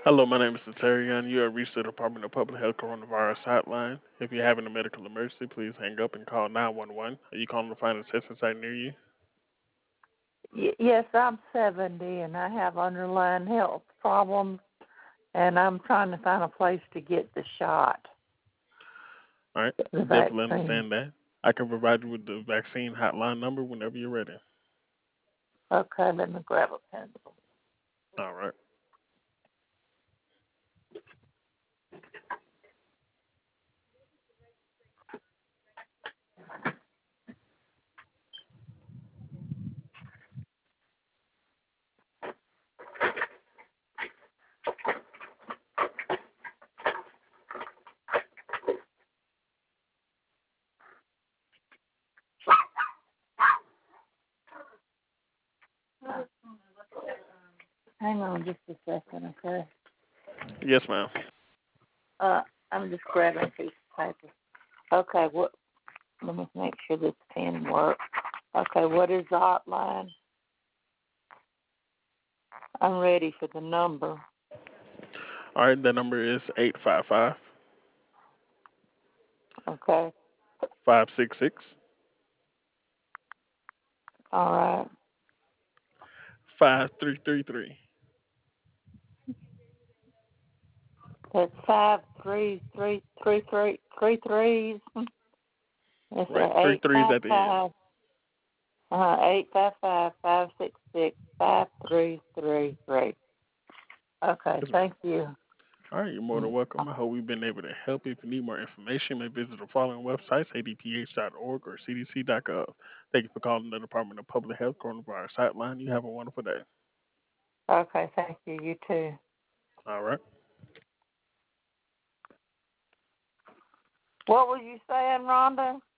Hello, my name is Satarian. You have reached the Department of Public Health Coronavirus Hotline. If you're having a medical emergency, please hang up and call 911. Are you calling to find a testing site near you? Yes, I'm 70 and I have underlying health problems, and I'm trying to find a place to get the shot, All right, the definitely vaccine. understand that. I can provide you with the vaccine hotline number whenever you're ready. Okay, let me grab a pencil. All right. Hang on just a second, okay? Yes, ma'am. I'm just grabbing a piece of paper. Okay, let me make sure this pen works. Okay, what is the hotline? I'm ready for the number. All right, the number is 855 Okay, 566 all right. 5333. That's 5 3 3 3 3 3. It's Right, three threes at the end. 855-566-5333. Okay, Yes, ma'am. thank you. All right, you're more than welcome. I hope we've been able to help. If you need more information, you may visit the following websites: adph.org or cdc.gov. Thank you for calling the Department of Public Health Coronavirus Hotline. You have a wonderful day. Okay, thank you. You too. All right. What were you saying, Rhonda?